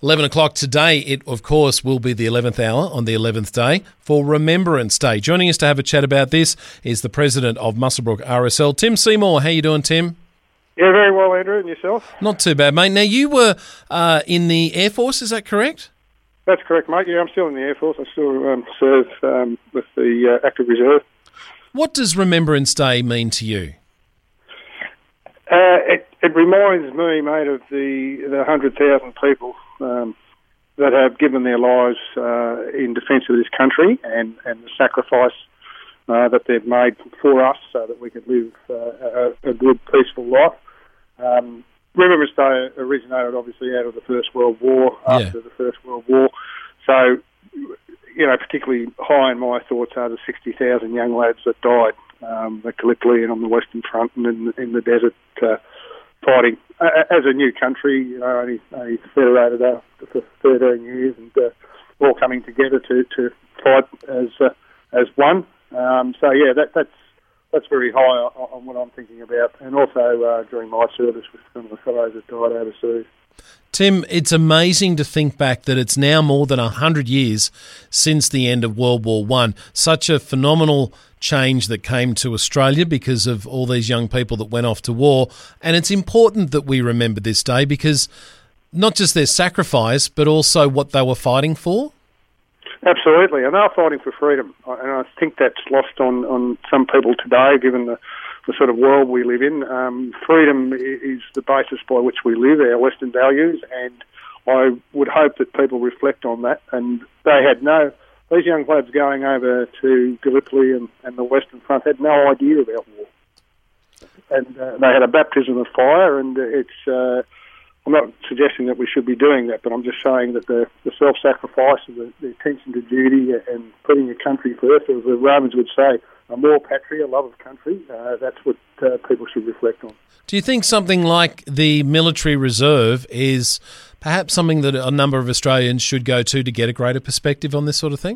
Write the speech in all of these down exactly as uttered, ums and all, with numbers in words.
eleven o'clock today, it of course will be the eleventh hour on the eleventh day for Remembrance Day. Joining us to have a chat about this is the President of Muswellbrook R S L, Tim Seymour. How you doing, Tim? Yeah, very well, Andrew. And yourself? Not too bad, mate. Now, you were uh, in the Air Force, is that correct? That's correct, mate. Yeah, I'm still in the Air Force. I still um, serve um, with the uh, Active Reserve. What does Remembrance Day mean to you? Uh, it, it reminds me, mate, of the, the one hundred thousand people um, that have given their lives uh, in defence of this country and, and the sacrifice uh, that they've made for us so that we could live uh, a, a good, peaceful life. Um, Remembrance Day originated, obviously, out of the First World War, after yeah. the First World War. So, you know, particularly high in my thoughts are the sixty thousand young lads that died um, at Gallipoli and on the Western Front and in, in the desert uh, fighting. Uh, as a new country, you know, only, only federated after for thirteen years and uh, all coming together to, to fight as uh, as one. Um, so, yeah, that, that's That's very high on, on what I'm thinking about, and also uh, during my service with some of the fellows that died overseas. Tim, it's amazing to think back that it's now more than one hundred years since the end of World War One. Such a phenomenal change that came to Australia because of all these young people that went off to war, and it's important that we remember this day because not just their sacrifice, but also what they were fighting for. Absolutely, and they're fighting for freedom, and I think that's lost on, on some people today, given the, the sort of world we live in. Um, freedom is the basis by which we live, our Western values, and I would hope that people reflect on that. And they had no, these young lads going over to Gallipoli and, and the Western Front had no idea about war. And uh, they had a baptism of fire, and it's... Uh, I'm not suggesting that we should be doing that, but I'm just saying that the, the self-sacrifice and the, the attention to duty and putting your country first, as the Romans would say, amor patria, love of country, uh, that's what uh, people should reflect on. Do you think something like the military reserve is perhaps something that a number of Australians should go to to get a greater perspective on this sort of thing?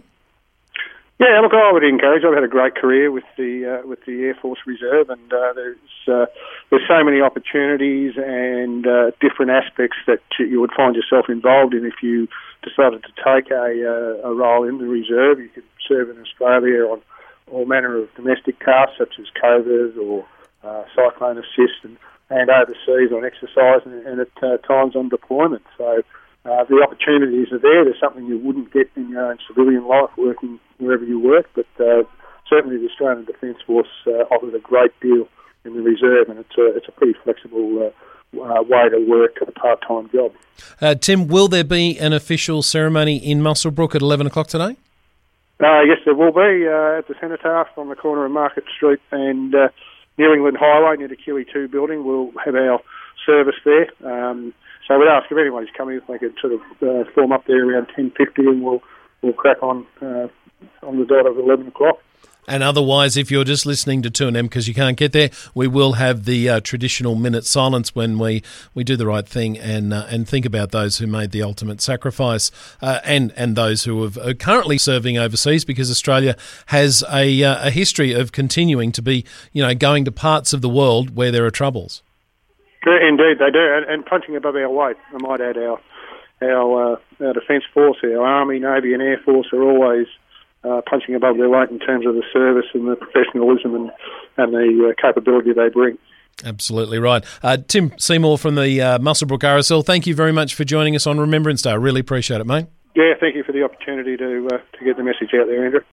Yeah, look, I would encourage. I've had a great career with the uh, with the Air Force Reserve, and uh, there's uh, there's so many opportunities and uh, different aspects that you would find yourself involved in if you decided to take a uh, a role in the reserve. You could serve in Australia on all manner of domestic tasks such as covers or uh, cyclone assist, and, and overseas on exercise and, and at uh, times on deployment. So. Uh, the opportunities are there. There's something you wouldn't get in your own civilian life working wherever you work, but uh, certainly the Australian Defence Force uh, offers a great deal in the reserve, and it's a, it's a pretty flexible uh, uh, way to work a part-time job. Uh, Tim, will there be an official ceremony in Muswellbrook at eleven o'clock today? Uh, yes, there will be uh, at the Cenotaph on the corner of Market Street and uh, New England Highway near the Q E two building. We'll have our service there. Um, So we'd ask if anybody's coming, if they could sort of uh, form up there around ten fifty, and we'll we'll crack on uh, on the dot of eleven o'clock. And otherwise, if you're just listening to two N M because you can't get there, we will have the uh, traditional minute silence when we, we do the right thing and uh, and think about those who made the ultimate sacrifice uh, and and those who have, are currently serving overseas, because Australia has a uh, a history of continuing to be, you know, going to parts of the world where there are troubles. Indeed, they do, and, and punching above our weight. I might add, our our, uh, our Defence Force, our Army, Navy, and Air Force are always uh, punching above their weight in terms of the service and the professionalism and and the uh, capability they bring. Absolutely right, uh, Tim Seymour from the uh, Muswellbrook R S L. Thank you very much for joining us on Remembrance Day. I really appreciate it, mate. Yeah, thank you for the opportunity to uh, to get the message out there, Andrew.